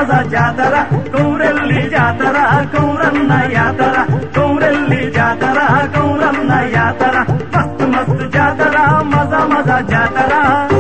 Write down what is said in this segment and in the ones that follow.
మజ జాతర కౌరెల్లి జాతర కౌరన్న యాతర కౌరెల్లి జాతర కౌరన్న యాతర మస్తు మస్తు జాతర మజ మజ జాతర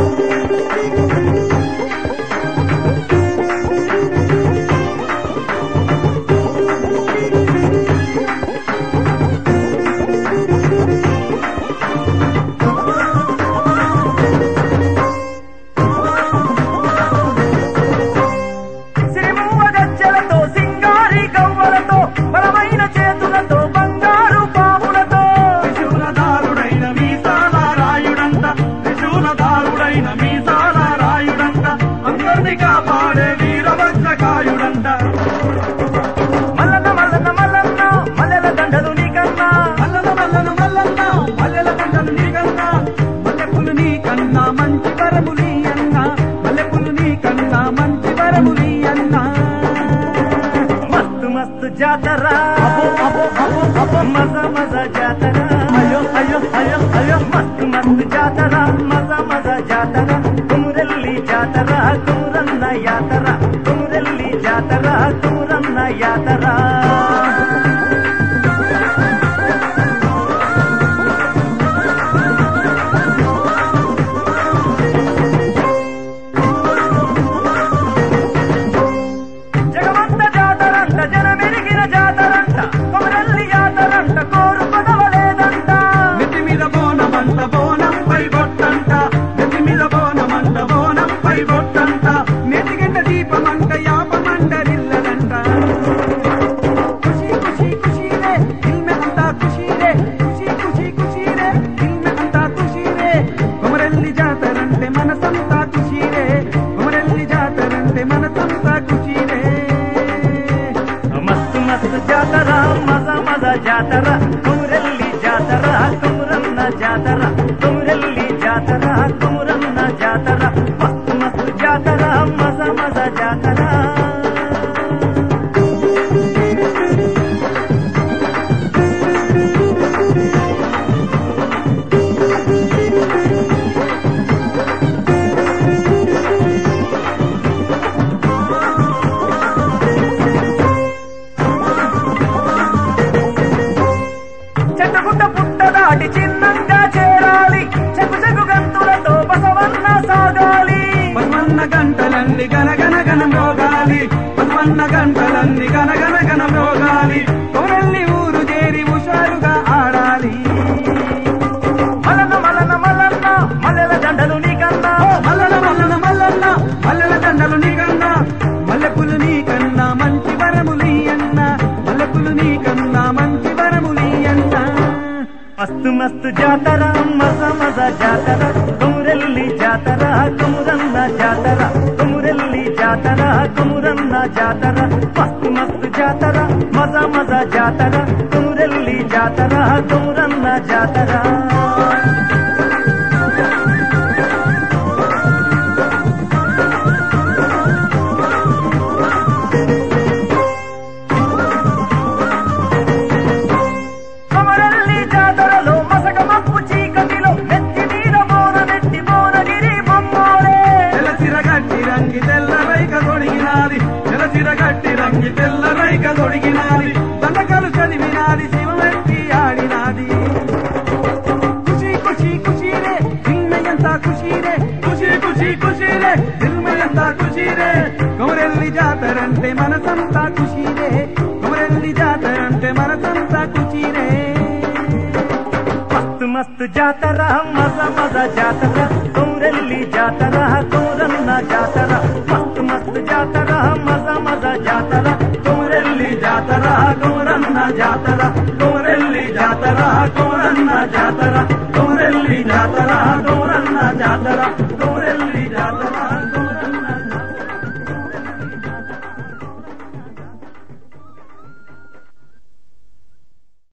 జాతర మజ మజ జాతర అయ్యో అయ్యో అయ్యో అయ్యో మస్తు మస్తు జాతర మజ మజ జాతర కౌరెల్లి జాతర కౌరన్న యాతర కౌరెల్లి జాతర కౌరన్న యాతర జాతర మజ మజ జాతర కౌరెల్లి జాతర కౌరన్న జాతర కౌరెల్లి జాతర కౌరన్న జాతర మస్తు మస్తు జాతర మజ మజ జాతర చిన్నంగా చేరాలి చెగు చెగు గంతులతో బసవన్న సాగాలి బసవన్న గంటలన్నీ గనగన గన మోగాలి బసవన్న గంటలన్నీ గనగన గన మోగాలి కౌరెల్లి ఊరు చేరి హుషారుగా ఆడాలి మలన మలన మల్లన్న మల్లెల దండలు నీకన్నా మల్లన మల్లన మల్లన్న మల్లెల దండలు నీకన్నా మల్లెపులు నీకన్నా మంచి వరములి అన్న మల్లెపులు నీకన్నా మంచి వరములి అన్న మస్తు మస్తు జాతర మజ మజ జాతర కౌరెల్లి జాతర కౌరన్న జాతర కౌరెల్లి జాతర కౌరన్న జాతర మస్తు మస్తు జాతర మజ మజ జాతర కౌరెల్లి జాతర కౌరన్న జాతర గట్టి రంగి తెల్ల రైక తొడిగినాది దండకలు చదివినాది శివమెత్తి ఆడినాది ఖుషి ఖుషి ఖుషీరే దిల్మయంతా ఖుషీరే ఖుషి ఖుషి ఖుషీరే దిల్మయంతా ఖుషీరే కౌరెల్లి జాతరంటే మనసంతా ఖుషీరే కౌరెల్లి జాతరంటే మనసంతా ఖుషీరే మస్తు మస్తు జాతర మజ మజ జాతర కౌరెల్లి జాతర కౌరన్న జాతర మస్తు మస్తు జాతర మజ మజ జాతర కౌరెల్లి జాతర కౌరన్న జాతర కౌరెల్లి జాతర కౌరన్న జాతర